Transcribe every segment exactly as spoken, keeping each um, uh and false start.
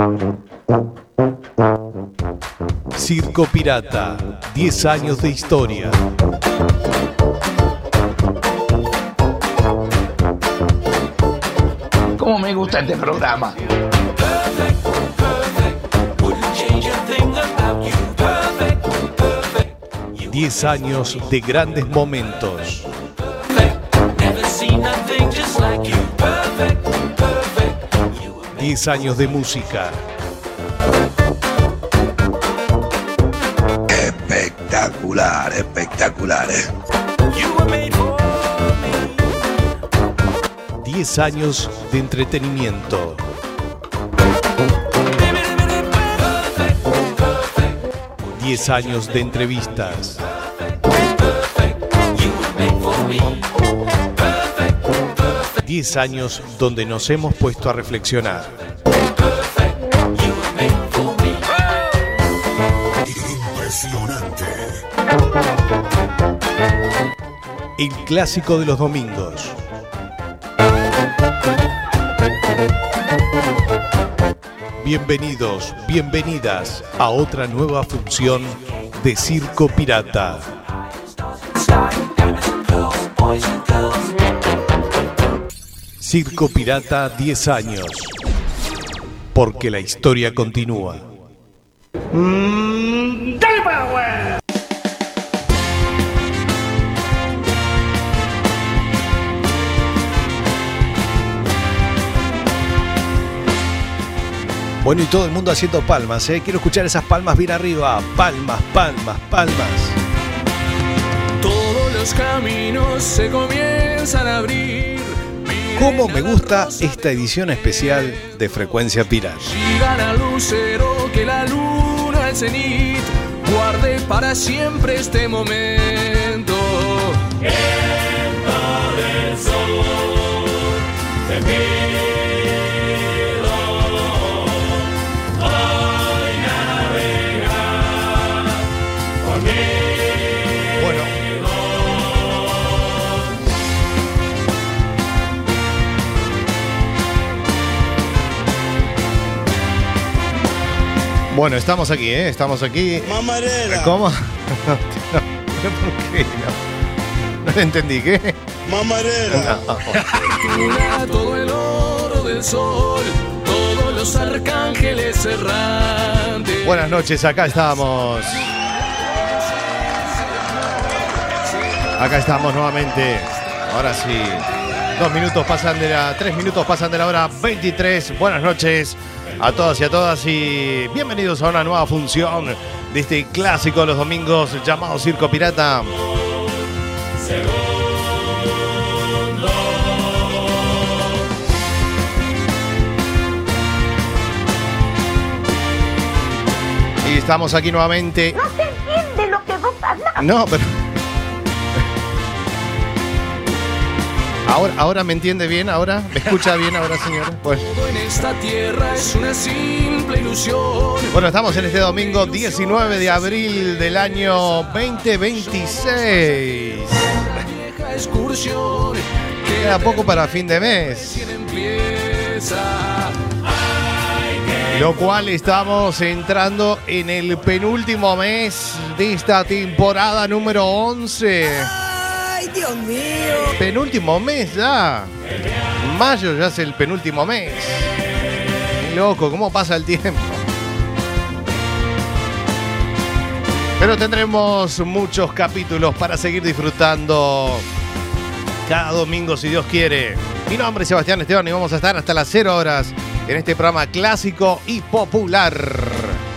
Circo Pirata, diez años de historia. ¿Cómo me gusta este programa? diez años de grandes momentos. diez años de música. Espectacular, espectacular. ¿eh? diez años de entretenimiento. diez años de entrevistas. diez años donde nos hemos puesto a reflexionar. Impresionante. El clásico de los domingos. Bienvenidos, bienvenidas a otra nueva función de Circo Pirata. Circo Pirata, diez años. Porque la historia continúa. Mm, ¡Dale power! Bueno, y todo el mundo haciendo palmas, ¿eh? Quiero escuchar esas palmas bien arriba. Palmas, palmas, palmas. Todos los caminos se comienzan a abrir. ¿Cómo me gusta esta edición especial de Frecuencia Pirata? Llegan al lucero que la luna al cenit guarde para siempre este momento. Viento del sol, te pido hoy navega conmigo. Bueno. Bueno, estamos aquí, ¿eh? Estamos aquí. Mamarela. ¿Cómo? No, no, ¿por qué? No, no le entendí, ¿qué? Mamarela. No. Todo el oro del sol, todos los arcángeles errantes. Buenas noches, acá estamos. Acá estamos nuevamente. Ahora sí. Dos minutos pasan de la. Tres minutos pasan de la hora veintitrés. Buenas noches a todas y a todas y bienvenidos a una nueva función de este clásico de los domingos llamado Circo Pirata. Y estamos aquí nuevamente. No se entiende lo que vos hablas. No, pero... Ahora, ahora me entiende bien, ahora me escucha bien, ahora señora. Pues. Todo en esta tierra es una simple ilusión. Bueno, estamos en este domingo diecinueve de abril del año veinte veintiséis. Una vieja excursión que Queda poco para fin de mes. empieza. Lo cual estamos entrando en el penúltimo mes de esta temporada número once. ¡Ay, Dios mío! Penúltimo mes ya. Mayo ya es el penúltimo mes. Qué loco, cómo pasa el tiempo. Pero tendremos muchos capítulos para seguir disfrutando cada domingo, si Dios quiere. Mi nombre es Sebastián Esteban y vamos a estar hasta las cero horas en este programa clásico y popular.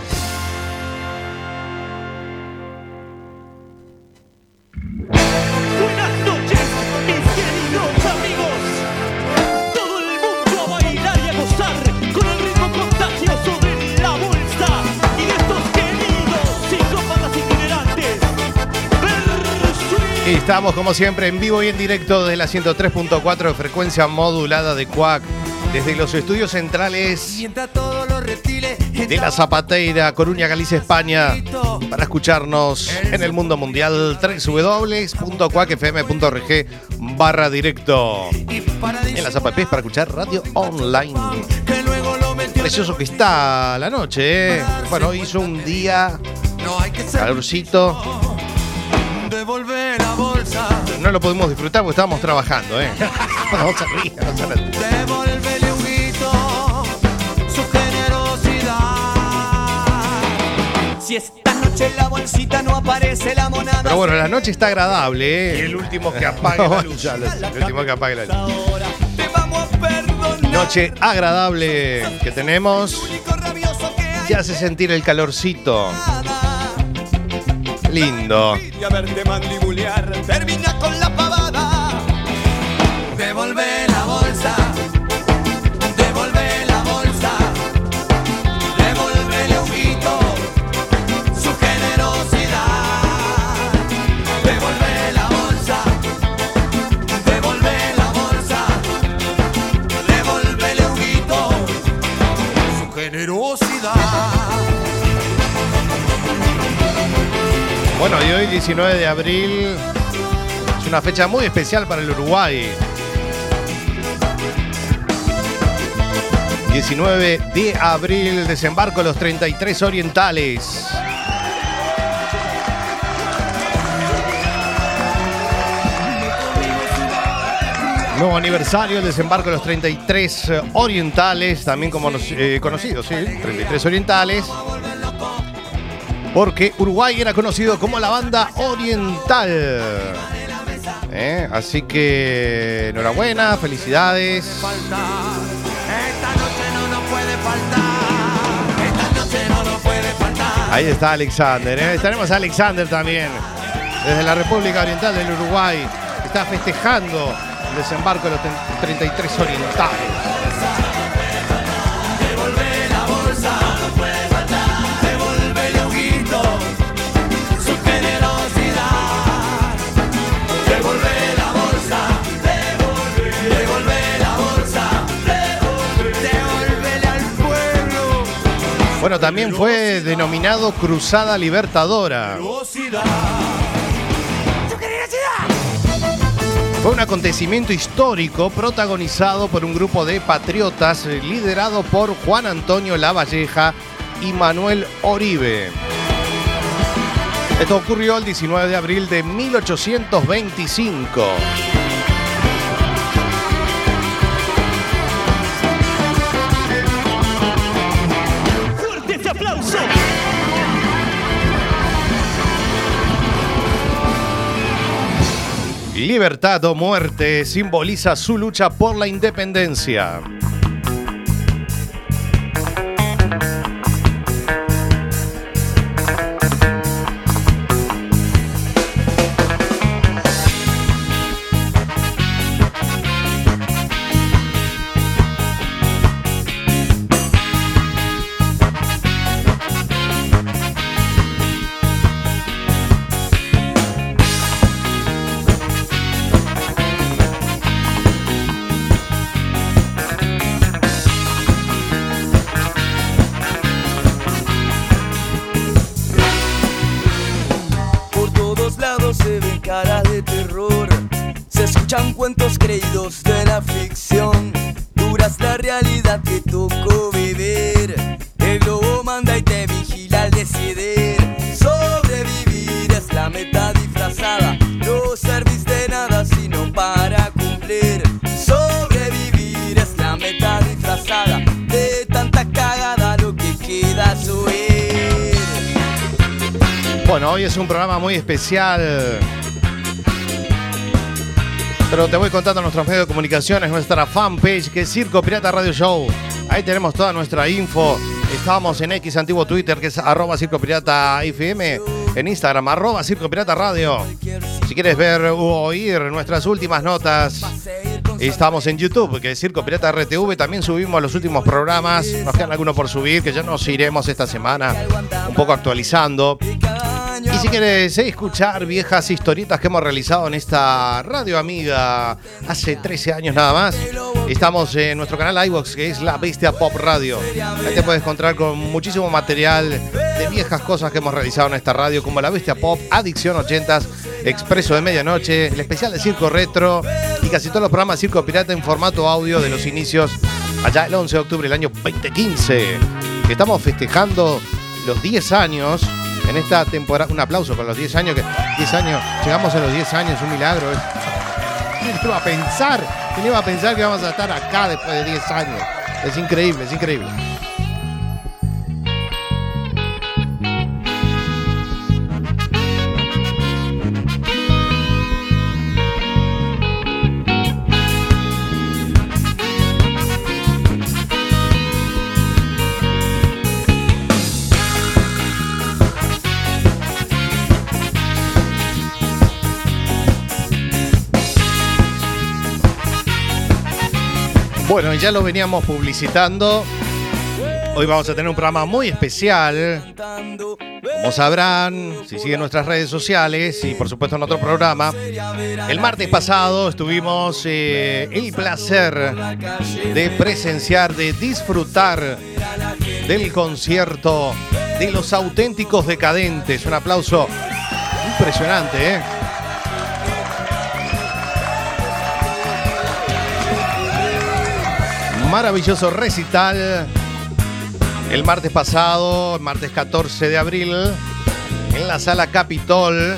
Buenas noches, mis queridos amigos. Todo el mundo a bailar y a gozar con el ritmo contagioso de la bolsa y de estos queridos psicópatas itinerantes. Versuit. Estamos como siempre en vivo y en directo desde la ciento tres punto cuatro de frecuencia modulada de Cuac, desde los estudios centrales de La Zapateira, Coruña, Galicia, España, para escucharnos en el mundo mundial. Doble u doble u doble u punto cuac f m punto org barra directo. En la Zapateira para escuchar radio online. Que luego lo metió precioso que está la noche, ¿eh? Bueno, hizo un día calorcito. Devolve la bolsa. No lo pudimos disfrutar porque estábamos trabajando, ¿eh? No se ríe, no se ríe. Devolvele un grito, su generosidad. Si esta noche la bolsita no aparece la monada. Pero bueno, la noche está agradable, ¿eh? Y el último que apague la luz. Ya, el último que apague la luz. Ahora te vamos a perdonar. Noche agradable que tenemos. Único rabioso que hay. Te hace sentir el calorcito. Lindo. Y a verte mandibulear, termina con la pavada. Devolve la bolsa. Devolve la bolsa. Devolvele un grito, su generosidad. Devolve la bolsa. Devolve la bolsa. Devolvele un grito, su generosidad. Bueno, y hoy, diecinueve de abril, es una fecha muy especial para el Uruguay. diecinueve de abril, desembarco los treinta y tres orientales. Nuevo aniversario, el desembarco de los treinta y tres orientales, también como eh, conocidos, ¿sí? treinta y tres orientales. Porque Uruguay era conocido como la banda oriental. ¿Eh? Así que enhorabuena, felicidades. Esta noche no nos puede faltar. Esta noche no nos puede faltar. Ahí está Alexander, ¿eh? Estaremos a Alexander también. Desde la República Oriental del Uruguay. Está festejando el desembarco de los treinta y tres orientales. Devolve la bolsa, no puede faltar. Devolvele un grito, su generosidad. Devolve la bolsa, devolve, devolve la bolsa, devolve, devolvele al pueblo. Bueno, también fue denominado Cruzada Libertadora. Generosidad. Fue un acontecimiento histórico protagonizado por un grupo de patriotas liderado por Juan Antonio Lavalleja y Manuel Oribe. Esto ocurrió el diecinueve de abril de mil ochocientos veinticinco. ¡Fuerte ese aplauso! Libertad o muerte simboliza su lucha por la independencia. Se ven caras de terror, se escuchan cuentos creídos de la ficción. Dura es la realidad que tocó vivir. El globo manda y te vigila al decidir. Sobrevivir es la meta disfrazada. No servís de nada sino para cumplir. Sobrevivir es la meta disfrazada. De tanta cagada lo que queda es huir. Bueno, hoy es un programa muy especial, pero te voy contando nuestros medios de comunicación, es nuestra fanpage que es Circo Pirata Radio Show. Ahí tenemos toda nuestra info. Estamos en X, antiguo Twitter, que es arroba Circo Pirata F M, en Instagram, arroba Circo Pirata Radio. Si quieres ver u oír nuestras últimas notas, estamos en YouTube, que es Circo Pirata R T V. También subimos los últimos programas, nos quedan algunos por subir, que ya nos iremos esta semana un poco actualizando. Y si quieres eh, escuchar viejas historietas que hemos realizado en esta radio amiga hace trece años nada más, estamos en nuestro canal iVoox, que es La Bestia Pop Radio. Ahí te puedes encontrar con muchísimo material de viejas cosas que hemos realizado en esta radio, como La Bestia Pop, Adicción ochentas, Expreso de Medianoche, el especial de Circo Retro y casi todos los programas Circo Pirata en formato audio de los inicios allá el once de octubre del año veinte quince. Estamos festejando los diez años en esta temporada. Un aplauso para los diez años, que diez años, llegamos a los diez años, un milagro. ¿Quién iba a pensar? ¿Quién iba a pensar que vamos a estar acá después de diez años? Es increíble, es increíble. Bueno, ya lo veníamos publicitando. Hoy vamos a tener un programa muy especial. Como sabrán, si siguen nuestras redes sociales y por supuesto en otro programa, el martes pasado tuvimos eh, el placer de presenciar, de disfrutar del concierto de Los Auténticos Decadentes. Un aplauso impresionante, ¿eh? Maravilloso recital el martes pasado, el martes catorce de abril, en la Sala Capitol.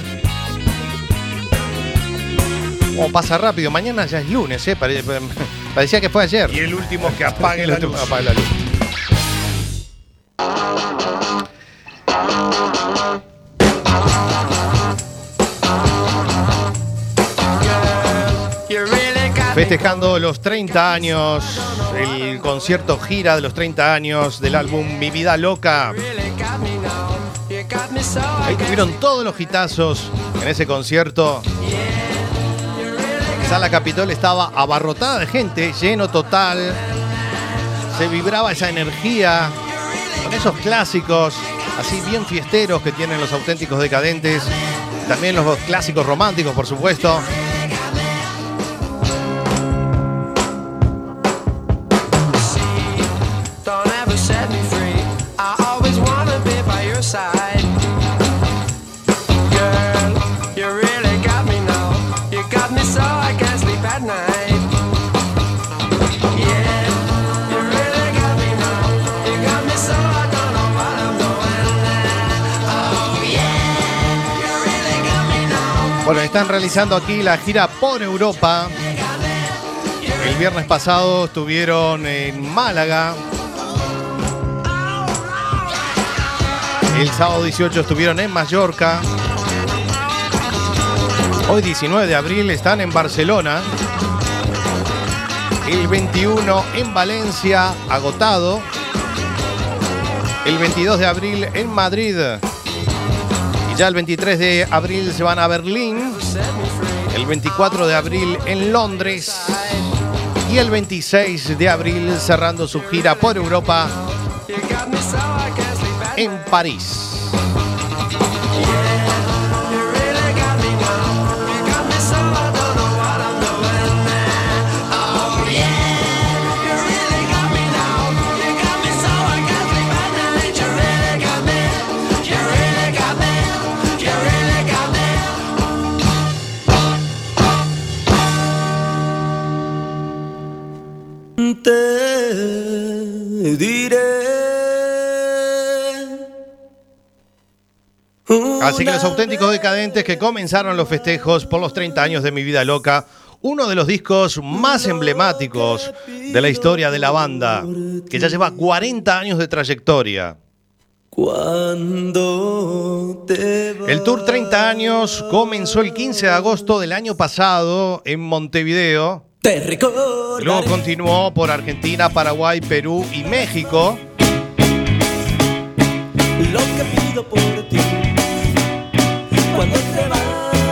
Oh, pasa rápido, mañana ya es lunes, ¿eh? Pare- parecía que fue ayer. Y el último que apague la luz. Apague la luz. Festejando los treinta años, el concierto gira de los treinta años del álbum Mi Vida Loca. Ahí tuvieron todos los hitazos en ese concierto. Sala Capitol estaba abarrotada de gente, lleno total. Se vibraba esa energía con esos clásicos así bien fiesteros que tienen Los Auténticos Decadentes. También los clásicos románticos, por supuesto. Bueno, están realizando aquí la gira por Europa. El viernes pasado estuvieron en Málaga. El sábado dieciocho estuvieron en Mallorca. Hoy diecinueve de abril están en Barcelona. El veintiuno en Valencia, agotado. El veintidós de abril en Madrid. Y ya el veintitrés de abril se van a Berlín. El veinticuatro de abril en Londres. Y el veintiséis de abril cerrando su gira por Europa en París. Te diré. Así que Los Auténticos Decadentes, que comenzaron los festejos por los treinta años de Mi Vida Loca, uno de los discos más emblemáticos de la historia de la banda, que ya lleva cuarenta años de trayectoria. Cuando te vas. El tour treinta años comenzó el quince de agosto del año pasado en Montevideo. Te recordaré. Luego continuó por Argentina, Paraguay, Perú y México. Lo que pido por ti. Cuando te vas,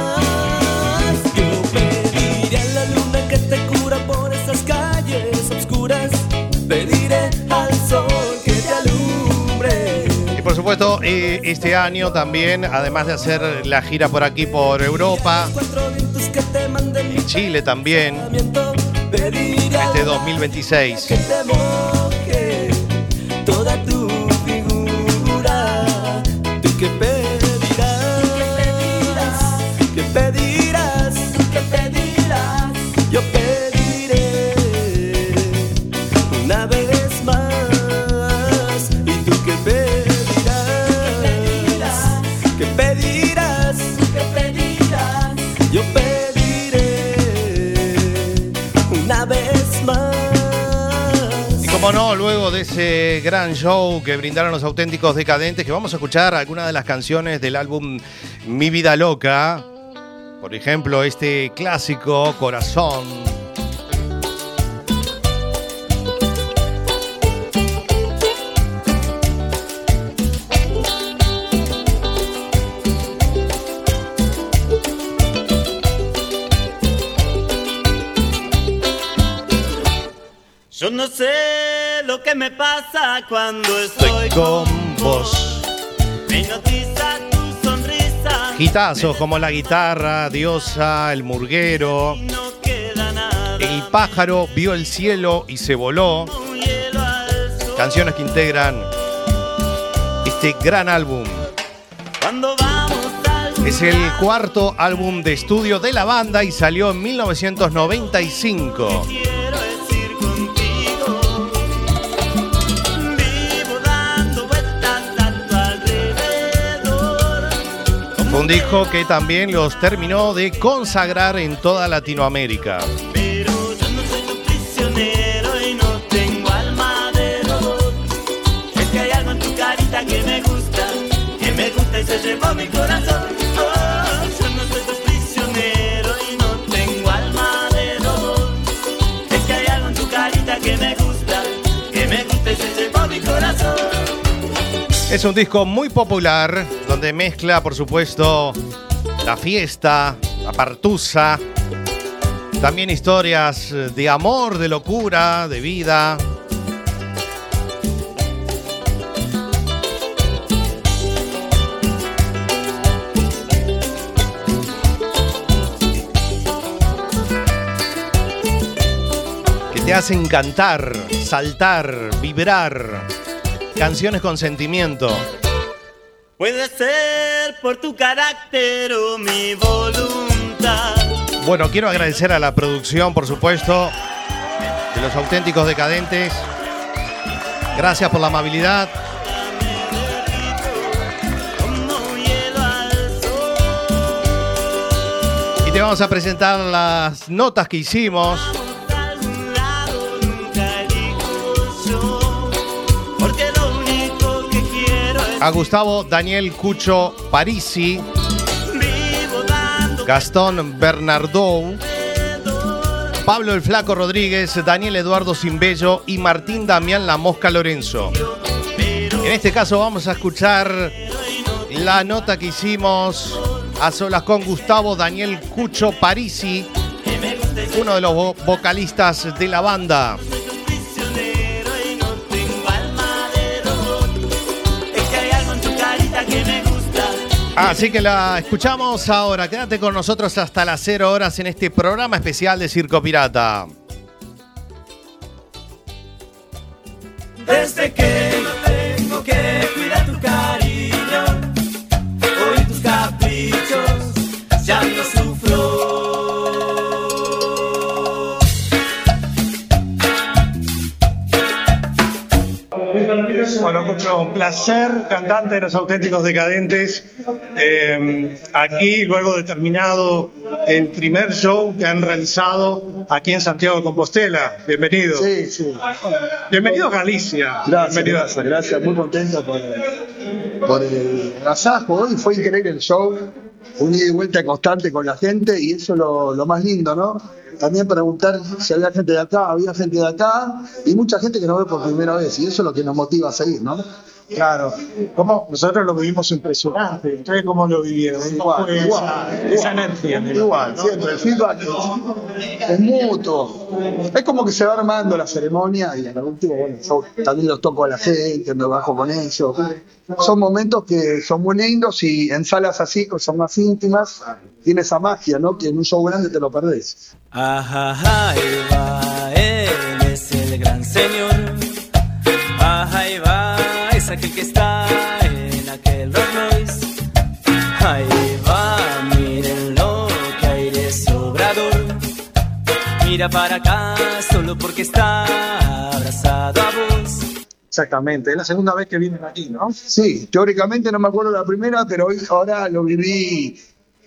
yo pediré a la luna que te cura por esas calles oscuras. Pediré al sol que te alumbre. Y por supuesto, eh, este año también, además de hacer la gira por aquí, por Europa, en Chile también, este dos mil veintiséis. Que te moje toda tu figura. Tú que pedirás, que pedirás, que pedirás. Yo pediré una Cómo no, luego de ese gran show que brindaron los Auténticos Decadentes, que vamos a escuchar algunas de las canciones del álbum Mi Vida Loca. Por ejemplo, este clásico, Corazón. Yo no sé lo que me pasa cuando estoy, estoy con vos. Me hipnotiza tu sonrisa. Hitazos como La Guitarra, Diosa, El Murguero. No queda nada. El pájaro vio el cielo y se voló. Canciones que integran este gran álbum. Cuando vamos al Es el cuarto álbum de estudio de la banda y salió en mil novecientos noventa y cinco. Un disco que también los terminó de consagrar en toda Latinoamérica. Pero yo no soy tu prisionero y no tengo alma de robot. Es que hay algo en tu carita que me gusta, que me gusta y se llevó mi corazón. Oh, yo no soy tu prisionero y no tengo alma de robot. Es que hay algo en tu carita que me gusta, que me gusta y se llevó mi corazón. Es un disco muy popular, donde mezcla, por supuesto, la fiesta, la partusa, también historias de amor, de locura, de vida. Que te hacen cantar, saltar, vibrar. Canciones con sentimiento. Puede ser por tu carácter o mi voluntad. Bueno, quiero agradecer a la producción, por supuesto, de los Auténticos Decadentes. Gracias por la amabilidad. Y te vamos a presentar las notas que hicimos. A Gustavo Daniel Cucho Parisi, Gastón Bernardou, Pablo el Flaco Rodríguez, Daniel Eduardo Simbello y Martín Damián La Mosca Lorenzo. En este caso vamos a escuchar la nota que hicimos a solas con Gustavo Daniel Cucho Parisi, uno de los vo- vocalistas de la banda. Así que la escuchamos ahora. Quédate con nosotros hasta las cero horas en este programa especial de Circo Pirata. Desde que no tengo que cuidar tu cariño, hoy tus caprichos ya no sufro. Bueno, Cucho, un placer, cantante de los Auténticos Decadentes. Eh, aquí, luego de terminado el primer show que han realizado aquí en Santiago de Compostela. Bienvenido. Sí, sí. Bienvenido a Galicia. Gracias, Bienvenido. gracias, gracias. Muy contento por, por el agasajo. Hoy fue increíble el show. Un ida y vuelta constante con la gente y eso es lo, lo más lindo, ¿no? También preguntar si había gente de acá, había gente de acá y mucha gente que nos ve por primera vez y eso es lo que nos motiva a seguir, ¿no? Claro. ¿Cómo? Nosotros lo vivimos impresionante. ¿Ustedes cómo lo vivieron? Igual, Fue igual, esa, igual, esa energía. igual, ¿no? siempre. El feedback es, es mutuo. Es como que se va armando la ceremonia y en el último, bueno, yo también los toco a la gente, me bajo con ellos. Son momentos que son muy lindos y en salas así, que son más íntimas, tiene esa magia, ¿no? Que en un show grande te lo perdés. Ajá, ahí va, él es el gran señor. Ajá, ahí va, es aquel que está en aquel Rolls Royce. Ahí va, mírenlo, que aire sobrador. Mira para acá, solo porque está abrazado a vos. Exactamente, es la segunda vez que vienen aquí, ¿no? Sí, teóricamente no me acuerdo la primera, pero hoy ahora lo viví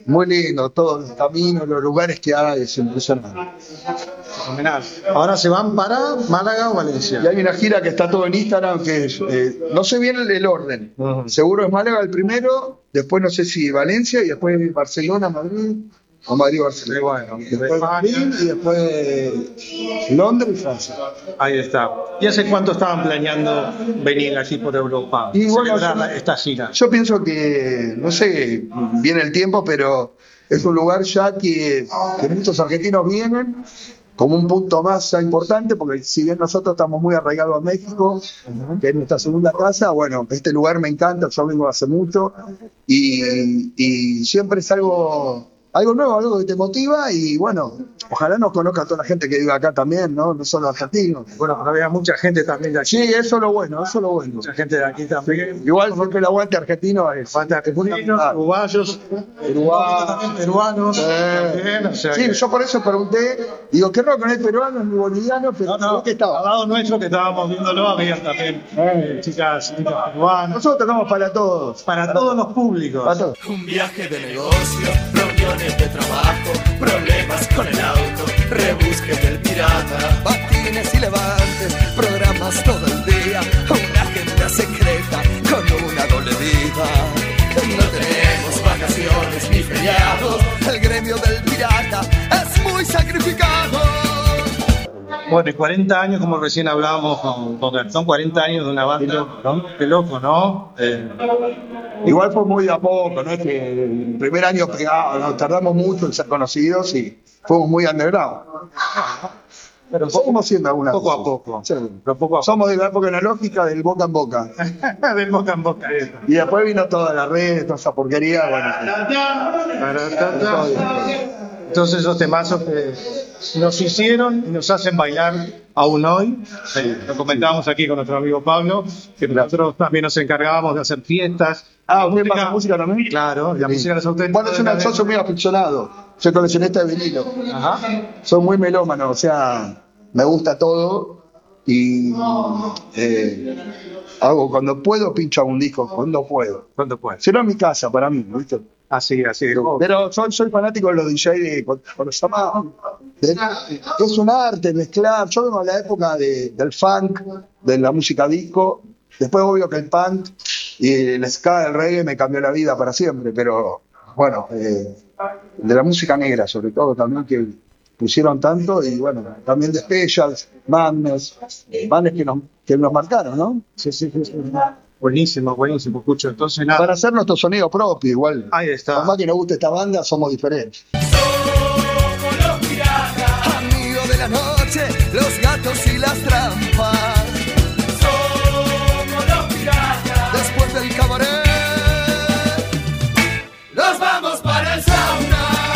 Muy lindo, todos los caminos, los lugares que hay, es impresionante. Fenomenal. Ahora se van para Málaga o Valencia. Y hay una gira que está todo en Instagram que es, eh, no sé bien el, el orden. Uh-huh. Seguro es Málaga el primero, después no sé si Valencia y después Barcelona, Madrid. O Madrid, Barcelona. Bueno, después Madrid y después Londres y Francia. Ahí está. ¿Y hace cuánto estaban planeando venir aquí por Europa? Y bueno, celebrar yo, esta gira. Yo pienso que, no sé, viene el tiempo, pero es un lugar ya que, que muchos argentinos vienen como un punto más importante, porque si bien nosotros estamos muy arraigados a México, que es nuestra segunda casa, bueno, este lugar me encanta, yo vengo hace mucho, y, y siempre es algo... Algo nuevo, algo que te motiva y bueno, ojalá nos conozca toda la gente que vive acá también, ¿no? No solo argentinos. Bueno, había mucha gente también de aquí. Sí, eso es lo bueno, eso es lo bueno. Mucha gente de aquí también. Igual porque el aguante argentino es. Aguante argentinos, uruguayos, peruanos, peruanos. Eh, también, o sea sí, que... yo por eso pregunté, digo, qué raro que no es peruano ni boliviano, pero no, no, que estaba. Al lado nuestro que estábamos viéndolo, había también eh, chicas, chicas peruanas. Nosotros tocamos para todos. Para, para todos los públicos. Para todos. Un viaje de negocio, reuniones de trabajo, problemas con el auto, rebusques del pirata, patines y levantes, programas todo el día, una agenda secreta con una doble vida. No tenemos vacaciones ni feriados, el gremio del pirata es muy sacrificado. Bueno, y cuarenta años, como recién hablábamos, con, con, son cuarenta años de una banda, ¿no? Qué loco, ¿no? Eh, Igual fue muy a poco, no es que el primer año pegado, nos tardamos mucho en ser conocidos y fuimos muy underground. Pero seguimos siendo algunas poco a poco. Sí. Pero poco a poco. Somos de la época analógica del boca en boca. Del boca en boca. Y después vino toda la red, toda esa porquería. Bueno. Entonces esos temazos que nos hicieron y nos hacen bailar aún hoy. Sí, lo comentábamos aquí con nuestro amigo Pablo, que nosotros también nos encargábamos de hacer fiestas. Ah, ¿usted pasa música también? Claro, la sí. música de los auténticos. Bueno, soy, una, yo soy muy aficionado, soy coleccionista de vinilo. Ajá. Soy muy melómano, o sea, me gusta todo y eh, hago cuando puedo, pincho un disco, cuando puedo. Cuando puedo. Si no en mi casa, para mí, ¿viste? Así, así. Pero soy, soy fanático de los D J de, cuando se llama, de, es un arte mezclar. Yo vengo a la época de, del funk, de la música disco. Después obvio que el punk y el ska, el reggae me cambió la vida para siempre. Pero bueno, eh, de la música negra sobre todo también que pusieron tanto. Y bueno, también de Specials, Madness, bandas que nos, que nos marcaron, ¿no? Sí, sí, sí. sí. Buenísimo, buenísimo, Cucho. Entonces, nada. Para hacer nuestro sonido propio, igual. Ahí está. Por más que nos guste esta banda, somos diferentes. Somos los piratas, amigos de la noche, los gatos y las trampas. Somos los piratas. Después del cabaret, nos vamos para el sauna.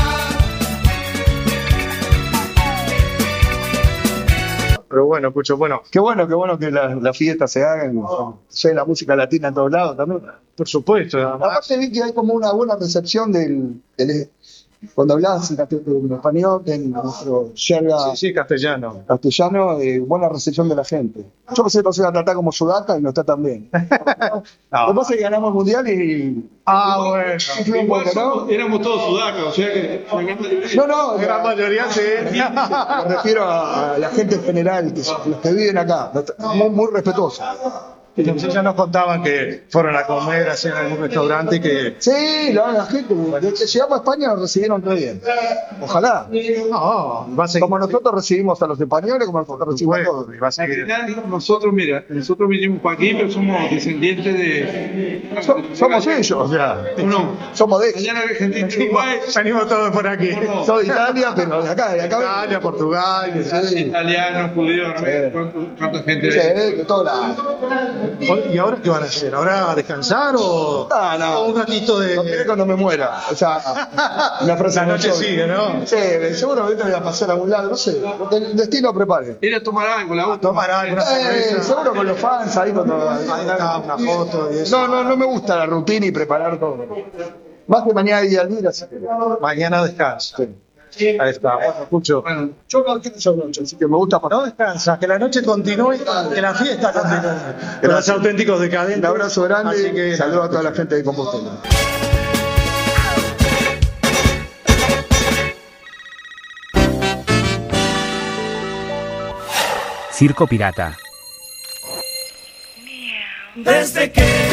Pero bueno, Cucho, bueno. Qué bueno, qué bueno que las la fiestas se hagan. Soy la música latina en todos lados también. Por supuesto. Aparte vi que hay como una buena recepción del... del cuando hablabas en, en español, en nuestro yerga sí, sí, castellano, castellano eh, buena recepción de la gente. Yo pensé que nos iba a tratar como sudaca y no está tan bien. No. Lo que pasa es que ganamos el mundial y... Ah, bueno. Y un poco, ¿no? Éramos todos sudacas, o sea que... No, no, la gran mayoría sí. Me refiero a, a la gente en general, que son los que viven acá, muy, muy respetuosos. Entonces ya nos contaban que fueron a comer así en algún restaurante y que... Sí, la, la gente, desde que llegamos a España nos recibieron re bien. Ojalá. No, va a seguir. Como nosotros recibimos a los españoles, como nosotros recibimos a todos. Va a seguir. Nosotros, mira, nosotros vinimos para aquí, pero somos descendientes de... So, somos ellos, o sea, no, somos de allá en Argentina, Uruguay. Venimos todos por aquí. No, soy de Italia, pero de acá, de acá. Italia, Portugal, sí. Italianos, judíos, ¿no? Sí. ¿Cuánta gente? Sí, de todos lados. ¿Y ahora qué van a hacer? ¿Ahora a descansar o, no, no. o un ratito de...? No quiero cuando me muera. O sea, una frase la noche mucho, sigue, ¿no? Sí, seguramente voy a pasar a algún lado, no sé. Lo que el destino prepare. Ir a tomar algo, la otra. Tomar algo. Eh, seguro con los fans ahí cuando... Ahí está una foto y eso. No, no, no me gusta la rutina y preparar todo. Más que mañana y al día, así que... Mañana descansa. Sí. Ahí está, bueno, escucho. Bueno, yo no quiero noche, así que me gusta pasar. No descansa, que la noche continúe, que la fiesta continúe. Con los auténticos decadentes. Un abrazo grande, así que saludo a toda la gente de Compostela. Circo Pirata. Desde que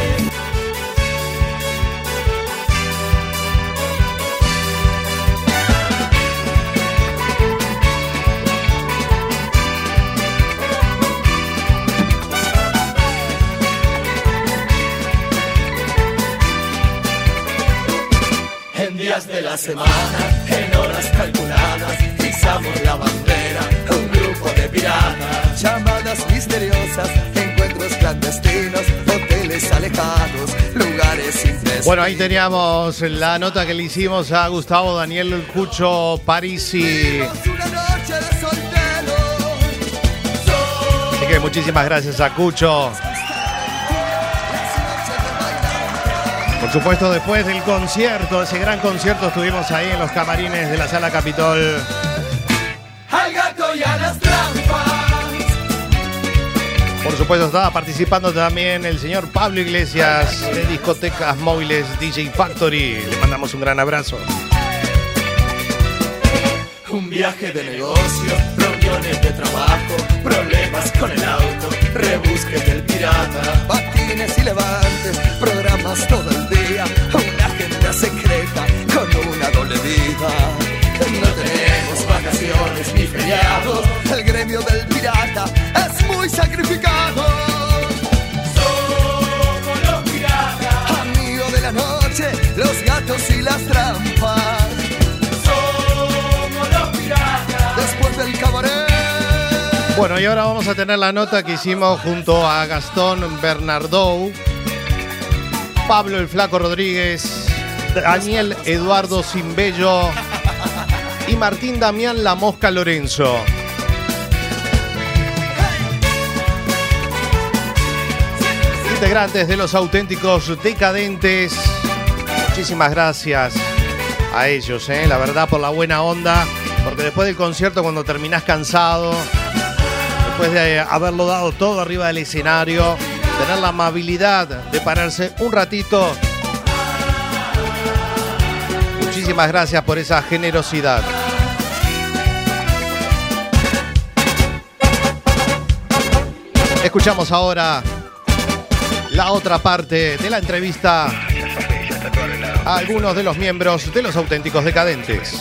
En días de la semana, en horas calculadas, pisamos la bandera, un grupo de piratas. Llamadas misteriosas, encuentros clandestinos, hoteles alejados, lugares impresos. Bueno, ahí teníamos la nota que le hicimos a Gustavo Daniel Cucho Parisi. Así que muchísimas gracias a Cucho. Por supuesto, después del concierto, ese gran concierto, estuvimos ahí en los camarines de la Sala Capitol. Al gato y a las trampas. Por supuesto, estaba participando también el señor Pablo Iglesias de Discotecas Móviles D J Factory. Le mandamos un gran abrazo. Un viaje de negocio, reuniones de trabajo, problemas con el auto, rebusques del pirata, patines y levantes, programas todo el día, una agenda secreta con una doble vida. No tenemos vacaciones ni feriados, el gremio del pirata es muy sacrificado. Somos los piratas, amigos de la noche, los gatos y las trampas. Después del cabaret. Bueno, y ahora vamos a tener la nota que hicimos junto a Gastón Bernardou, Pablo el Flaco Rodríguez, Daniel Eduardo Simbello y Martín Damián La Mosca Lorenzo. Integrantes de Los Auténticos Decadentes. Muchísimas gracias a ellos, ¿eh? La verdad, por la buena onda. Porque después del concierto, cuando terminás cansado, después de haberlo dado todo arriba del escenario, tener la amabilidad de pararse un ratito. Muchísimas gracias por esa generosidad. Escuchamos ahora la otra parte de la entrevista a algunos de los miembros de Los Auténticos Decadentes.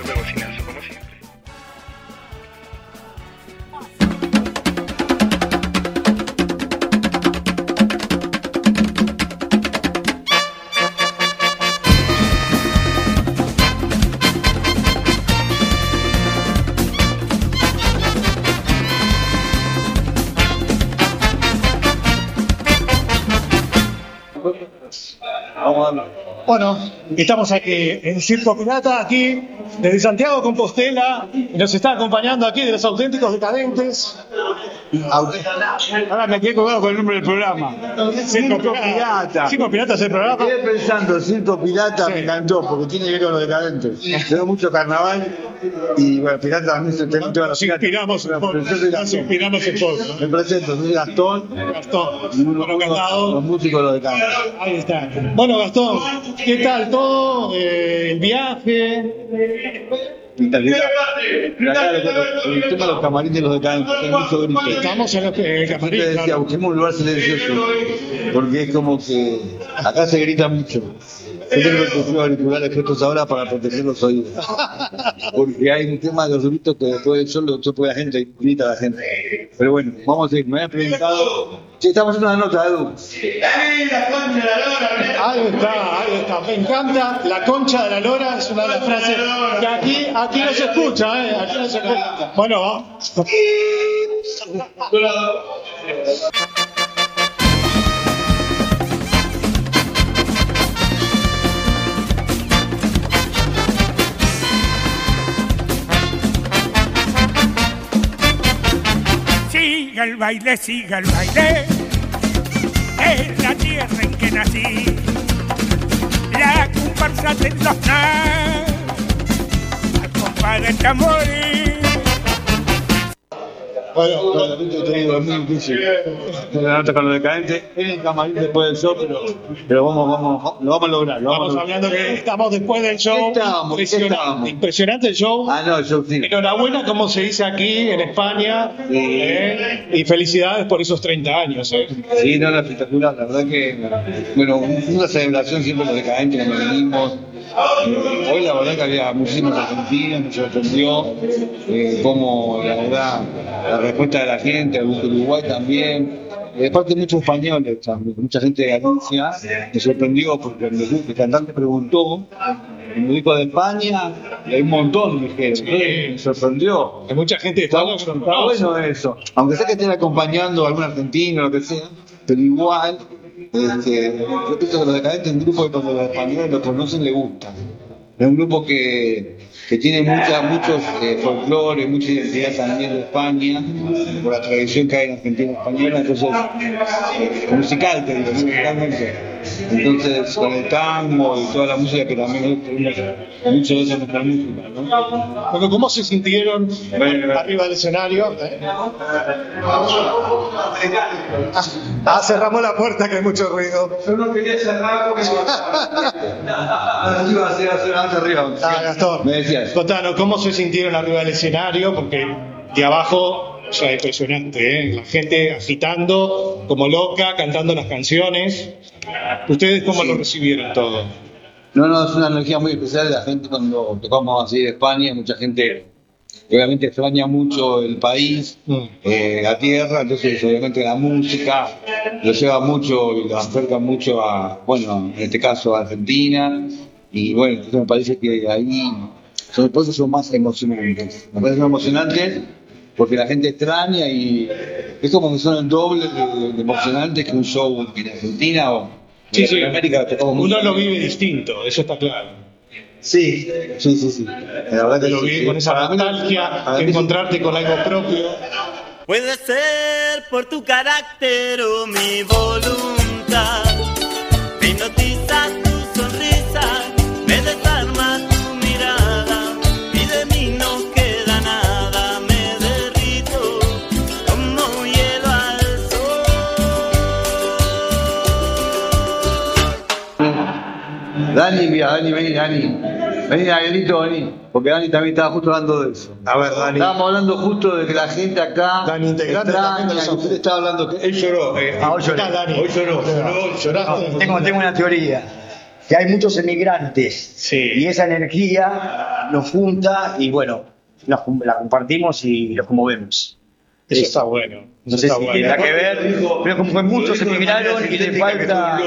Bueno, estamos aquí en Circo Pirata, aquí desde Santiago Compostela, y nos está acompañando aquí de Los Auténticos Decadentes. Ahora me quedé colgado con el nombre del programa. Circo Pirata. Circo Pirata es el programa. Me quedé pensando, Circo Pirata, sí. Me encantó, porque tiene que ver con los decadentes. Se ve mucho carnaval y bueno, Pirata también se tiene Nos inspiramos en Paul. Nos inspiramos en Paul. Me presento, soy Gastón. Gastón. Bueno, Gastón. Los músicos de los decadentes. Ahí está. Bueno, Gastón, ¿qué tal todo? Eh, el viaje. Vitalidad. Acá el tema de los camarines de los decadentes, hay mucho grito. Estamos en los eh, camarines. Yo te decía, busquemos un lugar silencioso, porque es como que acá se grita mucho. Yo tengo el control auricular expuestos ahora para proteger los oídos. Porque hay un tema de los gritos que después del show, después la gente grita a la gente. Pero bueno, vamos a ir. Me habían preguntado. Sí, estamos haciendo una nota, Edu. La concha de la lora. Ahí está, ahí está. Me encanta. La concha de la lora es una de las frases que aquí, aquí no se escucha, ¿eh? Aquí no se escucha. Bueno, va. Siga el baile, siga el baile, es la tierra en que nací, la comparsa de los nas, al compadre Tamborí. Bueno, claramente te digo, es muy difícil. La nota con los decadentes, en el camarín después del show, pero, pero vamos, vamos, lo vamos a lograr. Lo vamos Estamos a hablando que estamos después del show. Estamos, impresionante, estamos. impresionante el show. Ah, no, yo sí. Enhorabuena, como se dice aquí en España. Sí. eh, y felicidades por esos treinta años. Eh. Sí, no, no, espectacular. La verdad que, bueno, una celebración siempre los decadentes cuando venimos. Eh, hoy la verdad que había muchísimos argentinos, me sorprendió eh, cómo la verdad la respuesta de la gente, el Uruguay también, de parte de muchos españoles también, mucha gente de Galicia, me sorprendió porque el, el cantante preguntó, el músico de España, y hay un montón me dijeron, entonces me sorprendió. Hay mucha gente de España. Está bueno eso, aunque sea que estén acompañando a algún argentino o lo que sea, pero igual. Este, yo pienso que los decadentes es un grupo que cuando los españoles lo conocen les gusta. Es un grupo que, que tiene mucha, muchos eh, folclore, mucha identidad también de España, por la tradición que hay en Argentina española, entonces, eh, musical, te digo, musicalmente. Entonces, con el tango y toda la música que también tenemos mucho de eso en nuestra música, ¿no? Bueno, ¿cómo se sintieron Bueno, arriba del escenario? ¿Eh? Ah, cerramos la puerta que hay mucho ruido. Yo no quería cerrar porque iba a hacer hacer más arriba. Ah, Gastón. Me decías. Contanos, ¿cómo se sintieron arriba del escenario? Porque de abajo, o sea, impresionante, ¿eh? La gente agitando como loca, cantando las canciones. ¿Ustedes cómo Sí. lo recibieron todo? No, no, es una energía muy especial. La gente cuando tocamos así de España, mucha gente obviamente extraña mucho el país, Mm. eh, la tierra, entonces obviamente la música lo lleva mucho y lo acerca mucho a, bueno, en este caso a Argentina, y bueno, entonces me parece que ahí son, por eso son más emocionantes, me parece emocionantes porque la gente extraña y es como que son el doble de, de emocionantes que un show en Argentina o Sí, en sí. América. Uno lo vive distinto, eso está claro. Sí, sí, sí, sí. La verdad que Lo sí, vive sí. con esa Para mí- nostalgia, para mí- encontrarte con algo propio. Puede ser por tu carácter o mi voluntad. Me hipnotizas tu sonrisa, me desarma tu mirada. Y de mí no queda nada, me derrito como hielo al sol. Dani, mira, Dani, vení, Dani. Vení, Danielito, vení. Porque Dani también estaba justo hablando de eso. A ver, Dani. Estábamos hablando justo de que la gente acá. Dani, integrante también de los extraña, y usted estaba hablando que él lloró. Eh, Ah, hoy lloré. Está, Dani. Hoy lloró, lloró, lloraste. No, tengo, tengo una teoría, que hay muchos emigrantes Sí. y esa energía nos junta y bueno, nos, la compartimos y los conmovemos. Eso está bueno. No Eso sé está si bueno. tendrá que ver, pero como que muchos emigraron y le falta...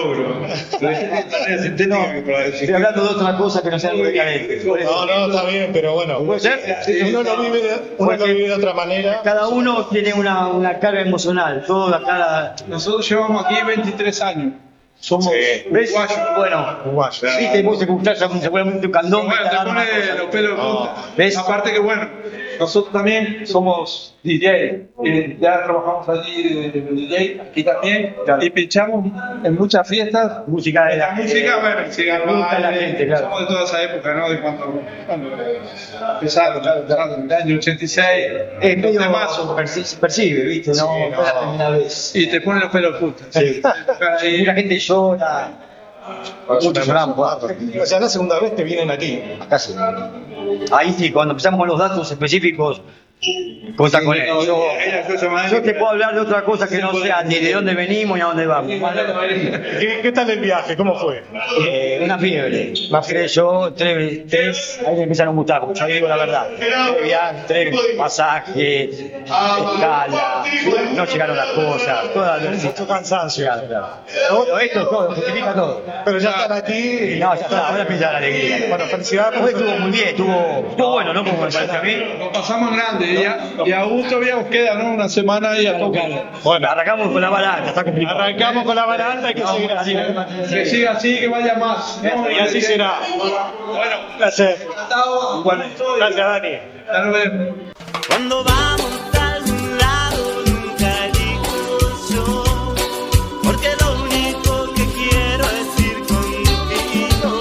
No, estoy hablando de otra cosa que no sea algo decadente. Por eso. No, no, está bien, pero bueno. ¿Puede ser? Uno lo vive de, uno lo vive de otra manera. Cada uno tiene una, una carga emocional, toda cada... Nosotros llevamos aquí veintitrés años. Somos ¿Ves? uruguayos. Bueno, Uruguayo. viste, vos te gustás seguramente un candón. Bueno, te cada pone una cosa. los pelos de punta. ¿Ves? Aparte que bueno, nosotros también somos D J, eh, ya trabajamos allí de, de D J, aquí también, y pinchamos en muchas fiestas. Música de la La música, bueno, sí, gusta a la gente, claro. somos de toda esa época, ¿no? De cuando, cuando empezaron, claro, claro, en el año ochenta y seis, Es medio temazo. perci- percibe, viste, no, Sí, no es la primera vez. Y te ponen los pelos de punta. Sí. Y- Mucha gente llora. Muchos lloramos. O sea, la segunda vez te vienen aquí. Acá sí. Ahí sí, cuando empezamos con los datos específicos, cuenta con él. no, Yo, ella fue llamada- yo te puedo hablar de otra cosa que no sea ni de dónde venimos ni a dónde vamos. ¿Qué, qué tal el viaje? ¿Cómo fue? Eh, una fiebre. Más que yo, tres, tres, ahí me empezaron a gustar, porque yo digo la verdad. Tres viajes, tres pasajes, escala, no llegaron las cosas, toda la Mucho cansancio. Todo esto todo, justifica todo. Pero ya están aquí. No, ya está, ahora empieza la alegría. Bueno, felicidades. Hoy estuvo muy bien, estuvo, estuvo bueno, ¿no? Como me parece a mí. Lo pasamos grande y a, y a gusto habíamos quedado, ¿no? Una semana ahí a tocar. Bueno, arrancamos con la barata, está complicado. Arrancamos con la baranda y que No, seguir así. Que siga así, que vaya más. ¿no? Y así será. Bueno, Un placer. igualmente. Gracias, Dani. Ya nos vemos. Cuando vamos a algún lado nunca elijo yo, porque lo único que quiero es ir contigo.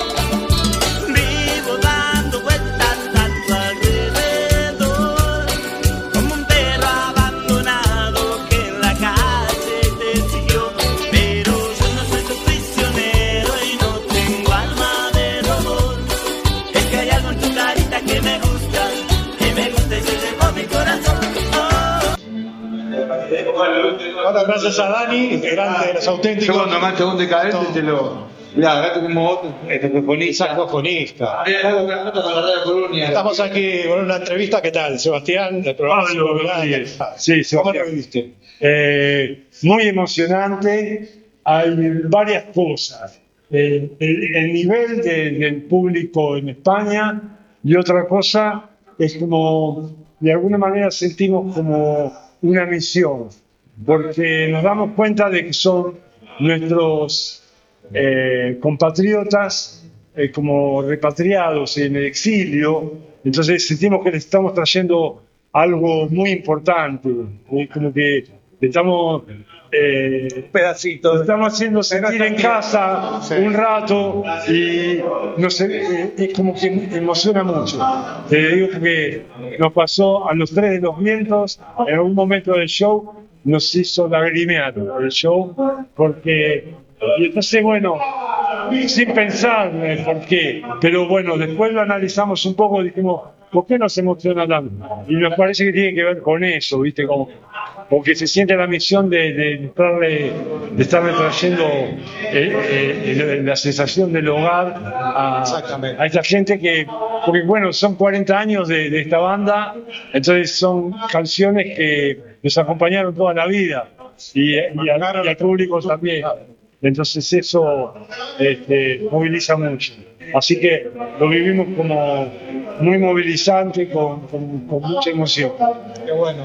Vivo dando vueltas a tu alrededor, como un perro Bueno, gracias a Dani, integrante de Los Auténticos. Yo cuando macho un decadente te lo... Mirá, acá tenemos otro saxofonista. Saxofonista. Estamos aquí con una entrevista. ¿Qué tal, Sebastián? Del programa Pablo, sí, ¿Cómo Sebastián. lo viste? Eh, muy emocionante. Hay varias cosas. El, el- el nivel de- del público en España, y otra cosa es como, de alguna manera sentimos como una misión, porque nos damos cuenta de que son nuestros eh, compatriotas eh, como repatriados en el exilio. Entonces sentimos que les estamos trayendo algo muy importante, eh, como que le estamos eh, pedacito. estamos haciendo sentir en casa Sí. un rato y no sé, eh, es como que me emociona mucho. Te digo que nos pasó a los tres de los vientos, en un momento del show nos hizo lagrimear el show, porque, y entonces bueno, sin pensar eh, por qué, pero bueno, después lo analizamos un poco y dijimos, ¿por qué nos emociona tanto? Y nos parece que tiene que ver con eso, ¿viste? Como, porque se siente la misión de, de, estarle, de estarle trayendo eh, eh, la sensación del hogar a, a esta gente que, porque bueno, son cuarenta años de, de esta banda, entonces son canciones que nos acompañaron toda la vida y, y, al, y al público también. Entonces eso este, moviliza mucho. Así que lo vivimos como muy movilizante, con, con, con mucha emoción. Qué bueno.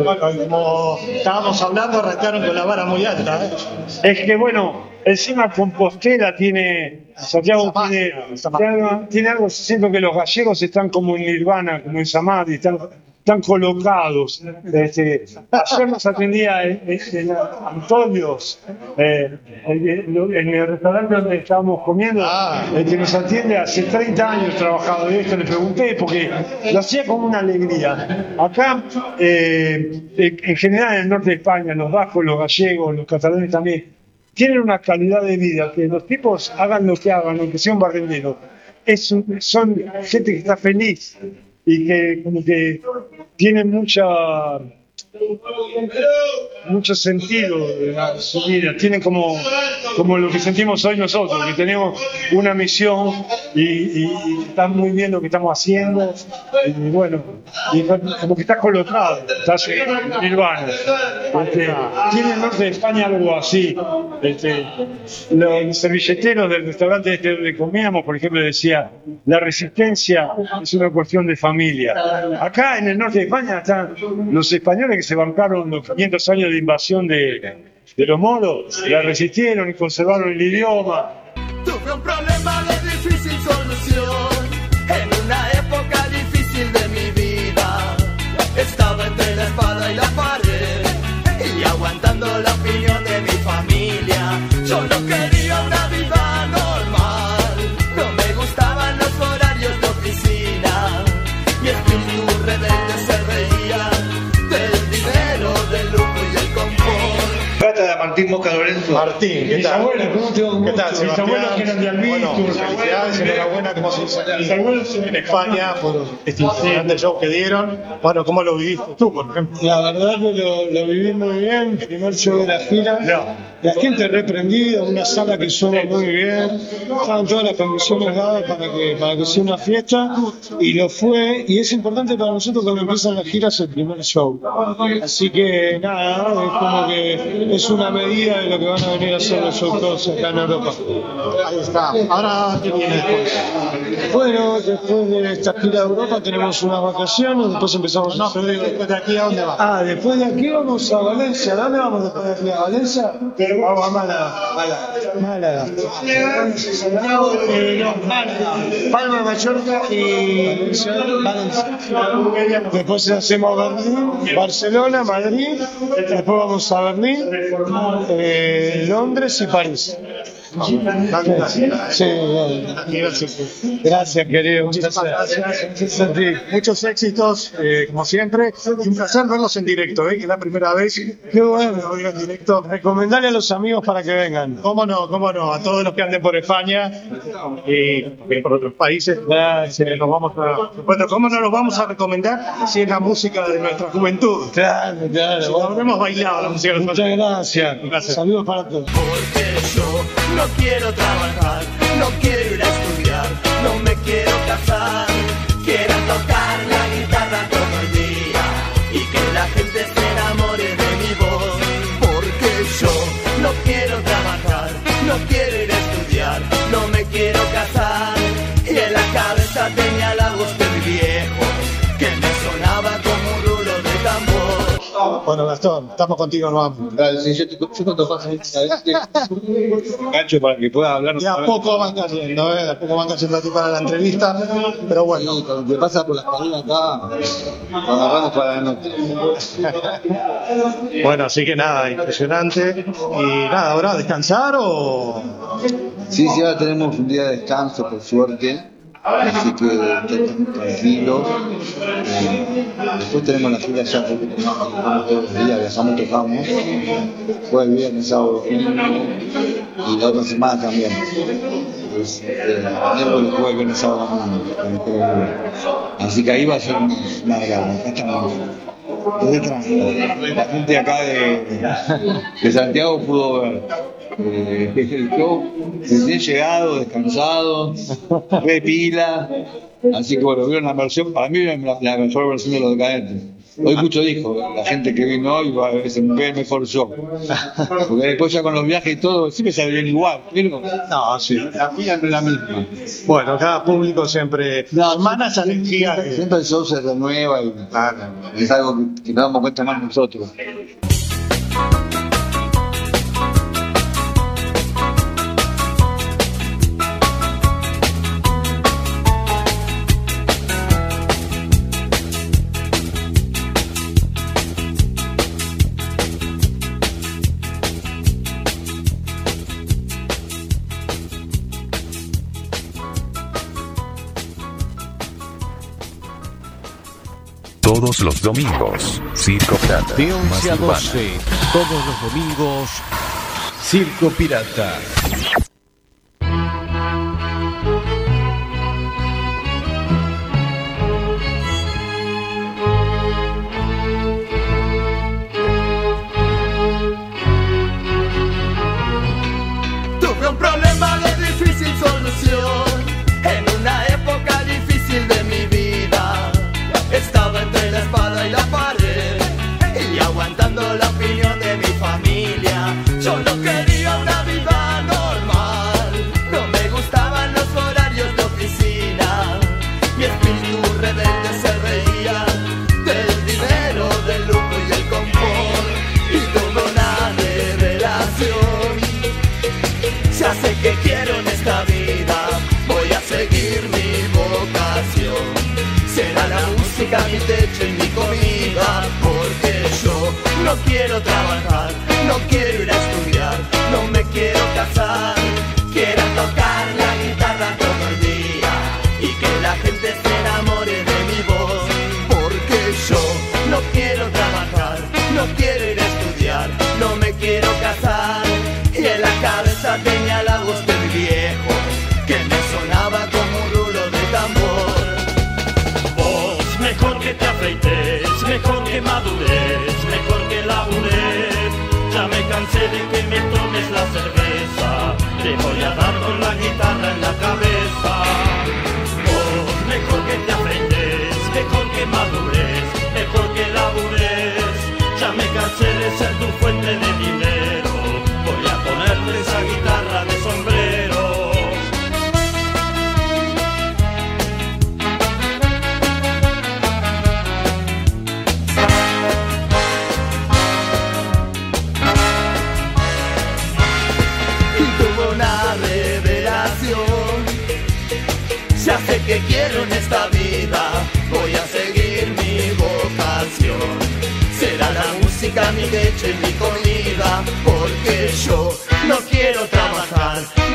Como estábamos hablando, arrancaron con la vara muy alta. ¿eh? Es que bueno, encima Compostela tiene, Santiago tiene, tiene, algo, tiene algo, siento que los gallegos están como en Nirvana, como en Samadhi, están, están colocados. Este, ayer nos atendía en, en Antonios, eh, en, en el restaurante donde estábamos comiendo, el que nos atiende hace treinta años trabajado de esto, le pregunté porque lo hacía con una alegría. Acá, eh, en general en el norte de España, los vascos, los gallegos, los catalanes también, tienen una calidad de vida, que los tipos hagan lo que hagan, aunque sea un barrendero, es un- son gente que está feliz y que como que tienen mucha mucho sentido de la- su vida, tienen como, como lo que sentimos hoy nosotros, que tenemos una misión y, y- y están muy bien lo que estamos haciendo y bueno, y como que estás colocado, estás en Nirvana. Este, tiene el norte de España algo así. Este, los servilleteros del restaurante este donde comíamos, por ejemplo, decía, la resistencia es una cuestión de familia. Acá en el norte de España están los españoles que se bancaron los quinientos años de invasión de, de los moros, la resistieron y conservaron el idioma. Tuve un problema de difícil solución en una época difícil de mi vida. Estaba entre la espada y la pared y aguantando la opinión de mi familia. Yo no quería una vida normal, no me gustaban los horarios de oficina. Mi espíritu rebelde se reía del dinero, del lujo y del confort. Trata de Martín Mosca Lorenzo. Martín, ¿qué Mis tal? abuelos, ¿cómo te va? ¿Qué tal, Mis Sebastián? abuelos que eran de Albizu. Bueno, felicidades, enhorabuena, como se hizo en España por este impresionante show que dieron. Bueno, ¿cómo lo viviste tú, por ejemplo? La verdad que lo, lo viví muy bien, primer show de la gira. La gente reprendida, una sala que suena muy bien. Estaban todas las condiciones dadas para que, para que sea una fiesta y lo fue. Y es importante para nosotros cuando empiezan las giras el primer show. Así que nada, es como que es una medida de lo que van a venir a hacer los shows todos acá en Europa. Ahí está. Ahora, ¿qué viene después? Bueno, después de esta gira de Europa tenemos unas vacaciones, después empezamos No, a pero digo, después de aquí, ¿a dónde va? Ah, después de aquí vamos a Valencia. ¿A dónde vamos después de aquí? ¿A Valencia? Pero vamos a Málaga. Málaga. Málaga. Eh, no, Málaga. Palma de Mallorca y Valencia. Después hacemos Berlín, Barcelona, Madrid. Después vamos a Berlín, eh, Londres y París. Sí, gracias. Gracias, querido. Muchas gracias. Sí, muchos éxitos, eh, como siempre. Y un placer verlos en directo, ¿eh? Que es la primera vez que bueno, en directo. Recomendarle a los amigos para que vengan. Cómo no, cómo no, a todos los que anden por España y por otros países. Gracias. Nos vamos a, bueno, ¿cómo no los vamos a recomendar si es la música de nuestra juventud? Claro, claro. Si no hemos bailado la música de nuestra juventud. Muchas gracias. Gracias. Saludos para todos. Porque yo no quiero trabajar, no quiero ir a estudiar, no me quiero casar. Quiero tocar la guitarra todo el día y que la gente se enamore de mi voz. Porque yo no quiero trabajar, no quiero ir a estudiar, no me quiero casar. Y en la cabeza tenía la voz de mi viejo que me sonaba como un rulo de tambor. Bueno, Gastón, estamos contigo, no vamos. Sí, yo te yo cuando paso gancho para que pueda hablar. De a poco van cayendo, ¿eh? De a poco van cayendo aquí para la entrevista, pero bueno. Sí, cuando te pasa por la escalera acá, agarramos para la noche. Bueno, así que nada, impresionante. Y nada, ¿ahora descansar o...? Sí, sí, ahora tenemos un día de descanso, por suerte. Así que estamos tranquilos. Eh, después tenemos la gira ya todos los días, viajamos, tocamos. Fue el viernes, sábado, y la otra semana también. Pues, eh, miércoles, jueves, viernes, sábado, domingo. Así que ahí va a ser una, una grada. Acá estamos. La gente acá de, de Santiago pudo ver eh, el show recién llegado, descansado, de pila. Así que bueno, vieron la versión, para mí la, la mejor versión de Los Decadentes. Hoy mucho dijo, la gente que vino hoy va a ver el mejor show. Porque después ya con los viajes y todo, siempre sale bien igual, ¿no? No, sí. La pila no es la misma. Bueno, cada público siempre no, emana esa energía. Siempre, siempre el show se renueva y claro, es algo que, que nos damos cuenta más nosotros. Todos los domingos, Circo Pirata. De once a doce, todos los domingos, Circo Pirata. Tuve un problema de difícil solución en una época difícil de mi vida. Estaba entre la espada y la pared y aguantando la opinión de mi familia. Yo no quería una vida normal, no me gustaban los horarios de oficina. Mi espíritu rebelde se reía del dinero, del lujo y el confort. Y tuve una revelación: ya sé que quiero en esta vida, voy a seguir mi vocación. Será la música mi techo y mi comida, porque yo no quiero trabajar, no quiero ir a estudiar, no me quiero casar. Quiero tocar la guitarra todo el día y que la gente se enamore de mi voz. Porque yo no quiero trabajar, no quiero ir a estudiar, no me quiero casar. Y en la cabeza tenía la voz de mi viejo que me sonaba como un rulo de tambor. Mejor que te afeites, mejor que madures, mejor que labures. Ya me cansé de que me tomes la cerveza, te voy a dar con la guitarra en la cabeza. Vos, mejor que te afeites, mejor que madures, mejor que labures. Ya me cansé de ser tu fuente de dinero, voy a ponerte esa guitarra de sombrero. Ya sé que quiero en esta vida, voy a seguir mi vocación. Será la música mi leche y mi comida, porque yo no quiero trabajar,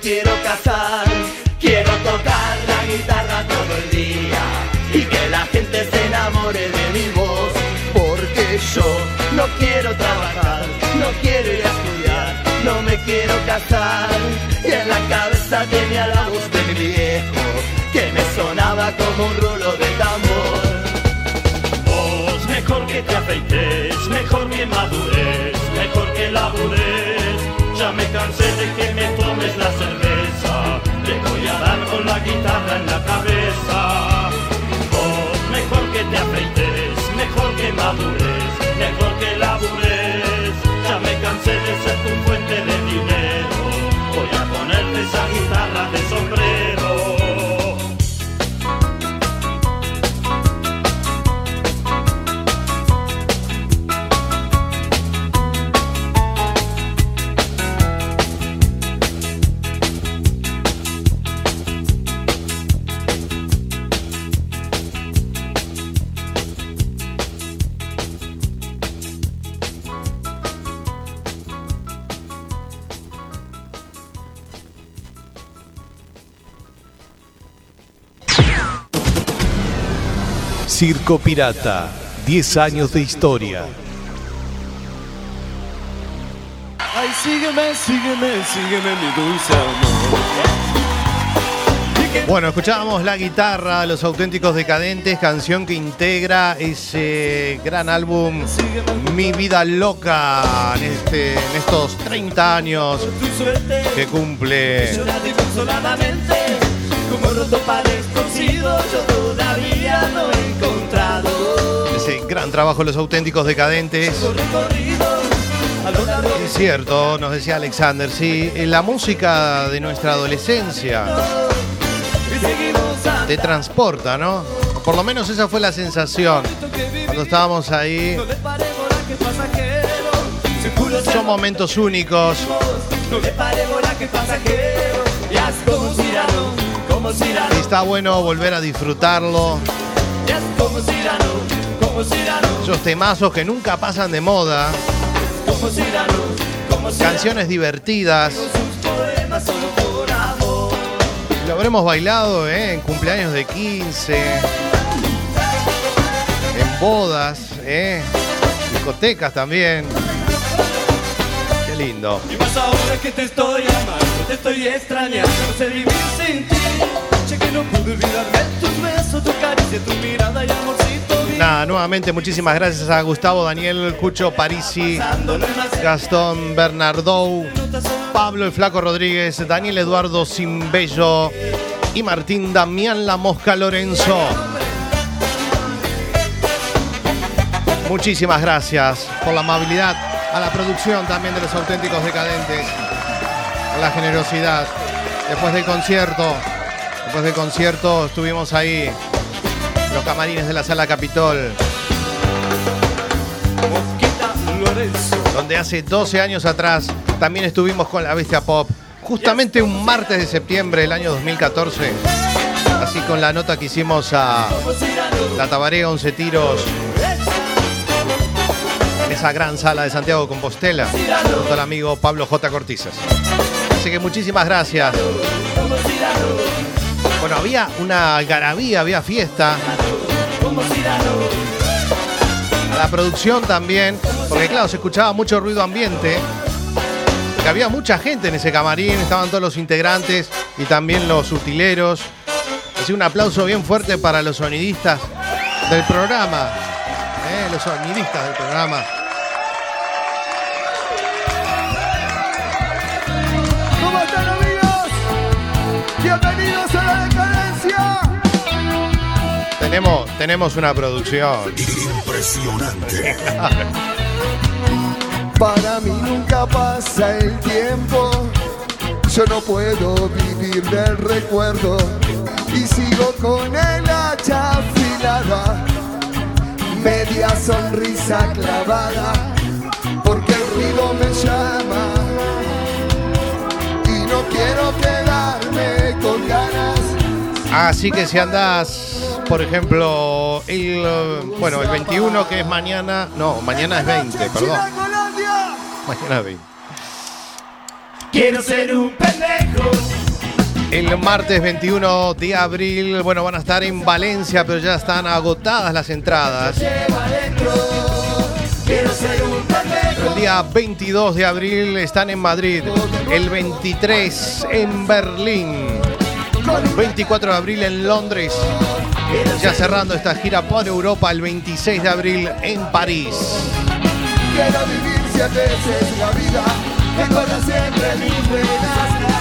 quiero casar. Quiero tocar la guitarra todo el día y que la gente se enamore de mi voz. Porque yo no quiero trabajar, no quiero ir a estudiar, no me quiero casar. Y en la cabeza tenía la voz de mi viejo que me sonaba como un rulo de tambor. Vos mejor que te afeites, mejor que madures, mejor que labures. Ya me cansé de que me tomes la cerveza, te voy a dar con la guitarra en la cabeza. Vos mejor que te afeites, mejor que madures, mejor que labures. Ya me cansé de ser tu fuente de dinero, voy a ponerte esa guitarra de sombrero. Circo Pirata, diez años de historia. Ay, sígueme, sígueme, sígueme, mi dulce amor. Bueno, escuchábamos La Guitarra, Los Auténticos Decadentes, canción que integra ese gran álbum Mi Vida Loca en, este, en estos treinta años que cumple. Como roto para descosido, yo todavía no he encontrado ese gran trabajo Los Auténticos Decadentes. Es cierto, nos decía Alexander, sí, la música de nuestra adolescencia te transporta, ¿no? Por lo menos esa fue la sensación cuando estábamos ahí. Son momentos únicos. Y está bueno volver a disfrutarlo. Esos temazos que nunca pasan de moda. Canciones divertidas. Lo habremos bailado ¿eh? en cumpleaños de quince, en bodas, ¿eh? discotecas también. Qué lindo. Y más ahora que te estoy amando, te estoy extrañando, no sé vivir sin ti. Sé que no pude olvidarme tus besos, tu caricia, tu mirada y amorcito. Nada, nuevamente muchísimas gracias a Gustavo, Daniel, Cucho, Parisi, Gastón, Bernardou, Pablo el Flaco Rodríguez, Daniel Eduardo Simbello y Martín Damián La Mosca Lorenzo. Muchísimas gracias por la amabilidad, a la producción también de Los Auténticos Decadentes, a la generosidad. Después del concierto, después del concierto estuvimos ahí, los camarines de la Sala Capitol, donde hace doce años atrás también estuvimos con La Bestia Pop, justamente un martes de septiembre del año dos mil catorce, así con la nota que hicimos a la Tabaré once Tiros, en esa gran sala de Santiago de Compostela, junto al amigo Pablo J. Cortizas. Así que muchísimas gracias. Bueno, había una algarabía, había fiesta. A la producción también, porque claro, se escuchaba mucho ruido ambiente, que había mucha gente en ese camarín, estaban todos los integrantes y también los utileros. Así un aplauso bien fuerte para los sonidistas del programa, ¿eh? los sonidistas del programa. ¿Cómo están, amigos? Bienvenidos a la decadencia. Tenemos, tenemos una producción impresionante. Para mí nunca pasa el tiempo, yo no puedo vivir del recuerdo y sigo con el hacha afilada, media sonrisa clavada, porque el ruido me llama y no quiero quedarme con ganas. Así que si andás, por ejemplo, el, bueno, el veintiuno, que es mañana, no, mañana es veinte, perdón. Mañana es veinte. Quiero ser un pendejo El martes veintiuno de abril, bueno, van a estar en Valencia, pero ya están agotadas las entradas. El día veintidós de abril están en Madrid, el veintitrés en Berlín, veinticuatro de abril en Londres, ya cerrando esta gira por Europa el veintiséis de abril en París. Quiero vivir siete veces la vida, que corra siempre mis venas.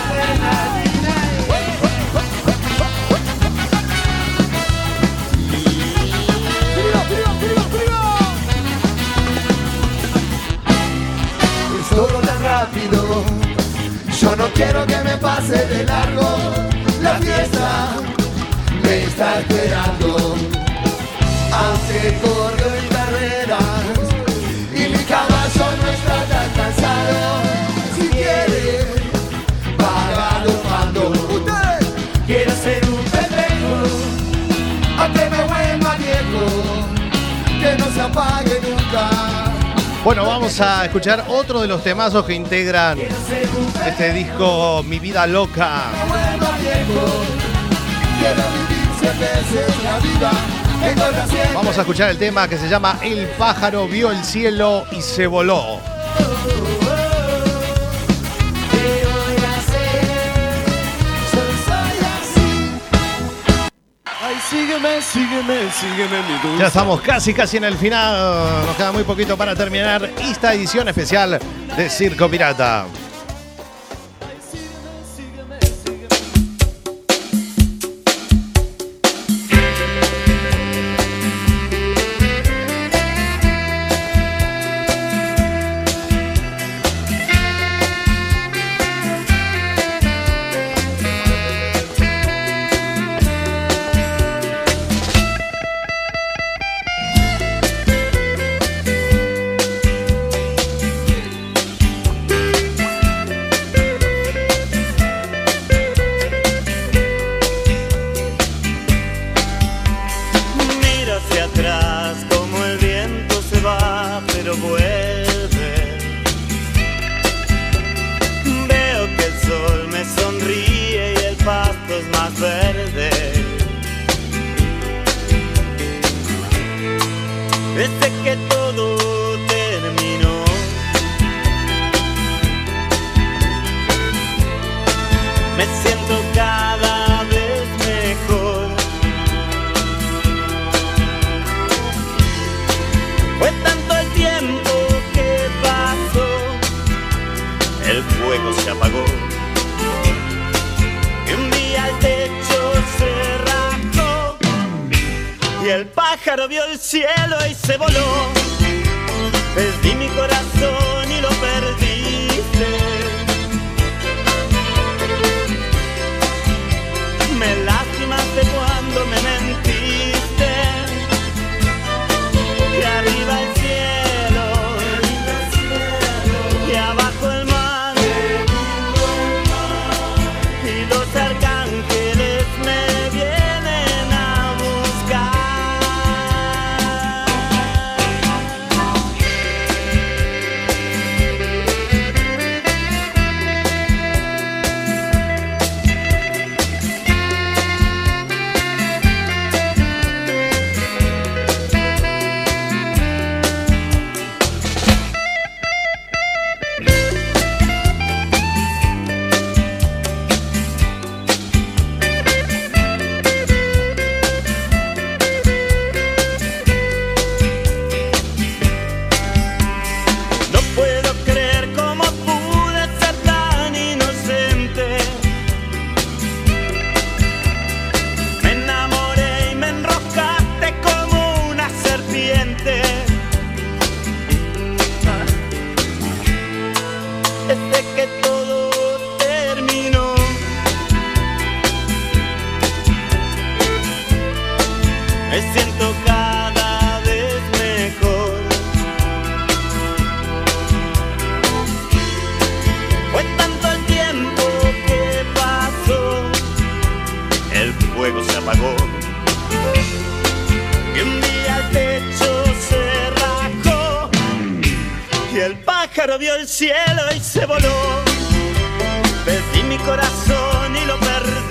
Es todo tan rápido, yo no quiero que me pase de largo. La fiesta me está esperando, aunque corro en carreras y mi caballo no está tan cansado. Si quiere, págalo cuando usted quiera ser un pendejo, aunque me vuelva viejo, que no se apague nunca. Bueno, vamos a escuchar otro de los temazos que integran este disco Mi Vida Loca. Vamos a escuchar el tema que se llama El pájaro vio el cielo y se voló. Ay, sígueme, sígueme, sígueme, mi dulce. Ya estamos casi, casi en el final. Nos queda muy poquito para terminar esta edición especial de Circo Pirata. pájaro vio el cielo y se voló. Perdí mi corazón y lo perdí.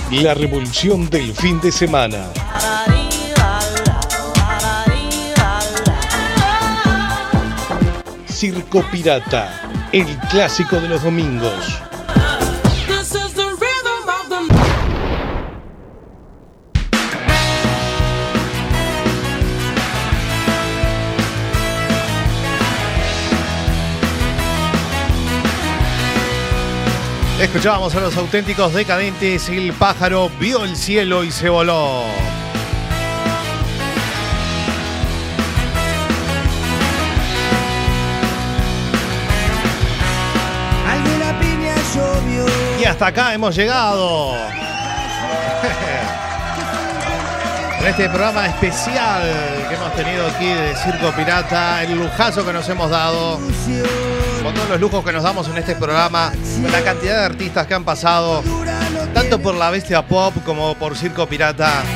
La revolución del fin de semana. Circo Pirata, el clásico de los domingos. Escuchábamos a los auténticos decadentes. El pájaro vio el cielo y se voló. Alguna piña llovió. Y hasta acá hemos llegado. En este programa especial que hemos tenido aquí de Circo Pirata, el lujazo que nos hemos dado, con todos los lujos que nos damos en este programa, con la cantidad de artistas que han pasado, tanto por la Bestia Pop como por Circo Pirata.